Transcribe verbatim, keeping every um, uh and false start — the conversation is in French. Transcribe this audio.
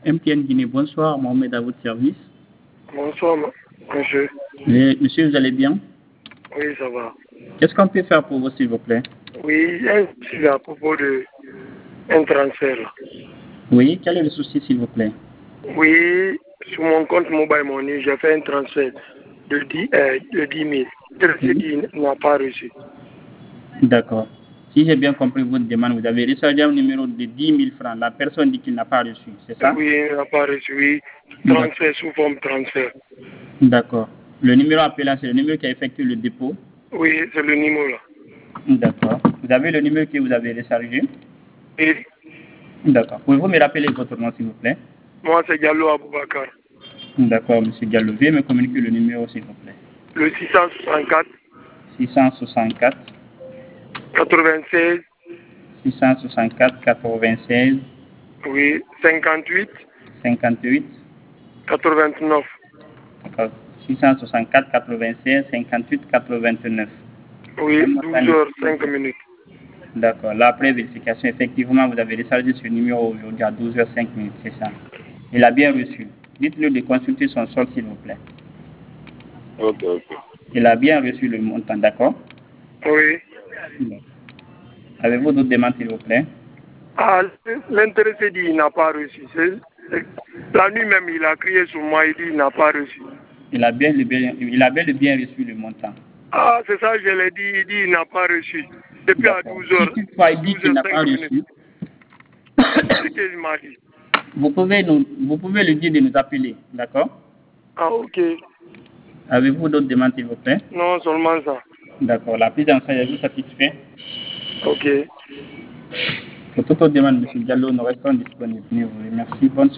M T N Guinée, bonsoir, Mohamed à votre service. Bonsoir, monsieur. Et, monsieur, vous allez bien? Oui, ça va. Qu'est-ce qu'on peut faire pour vous, s'il vous plaît? Oui, il y a un souci à propos de un transfert. Là. Oui, quel est le souci, s'il vous plaît? Oui, sur mon compte Mobile Money, j'ai fait un transfert de dix, euh, de dix mille. Celui Oui. qui n'a pas reçu. D'accord. Si j'ai bien compris votre demande, vous avez rechargé un numéro de dix mille francs. La personne dit qu'il n'a pas reçu, c'est ça? Oui, il n'a pas reçu. Oui, transfert sous forme transfert. D'accord. Le numéro appelé, c'est le numéro qui a effectué le dépôt? Oui, c'est le numéro là. D'accord. Vous avez le numéro que vous avez rechargé? Et D'accord. Pouvez-vous me rappeler votre nom, s'il vous plaît? moi, c'est Diallo Aboubakar. D'accord, monsieur Diallo. Veuillez me communiquer le numéro, s'il vous plaît. Le six cent soixante-quatre, six cent soixante-quatre, quatre-vingt-seize, six cent soixante-quatre, quatre-vingt-seize, oui, cinquante-huit, cinquante-huit, quatre-vingt-neuf. d'accord. six cent soixante-quatre, quatre-vingt-seize, cinquante-huit, quatre-vingt-neuf. Oui, douze heures cinq minutes. D'accord. Là, après vérification, effectivement, vous avez rechargé ce numéro aujourd'hui à douze heures cinq minutes, c'est ça. Il a bien reçu. Dites-le de consulter son solde, s'il vous plaît. Ok, ok. Il a bien reçu le montant, d'accord? Oui. Avez-vous d'autres demandes, s'il vous plaît? Ah, l'intéressé dit qu'il n'a pas reçu. La nuit même, il a crié sur moi, il dit qu'il n'a pas reçu. Il a bien, bien, il a bien, bien reçu le montant. Ah, c'est ça, je l'ai dit, il dit qu'il n'a pas reçu. Depuis à douze heures. Si toutefois il dit qu'il n'a pas reçu, c'est ce qu'il m'a dit. Vous pouvez, nous, vous pouvez lui dire de nous appeler, d'accord? Ah, ok. Avez-vous d'autres demandes, s'il vous plaît? Non, seulement ça. D'accord. La prise en charge est-vous satisfait? Ok. Pour toute autre demande, M. Diallo, nous restons disponibles. Merci. Bonne soirée.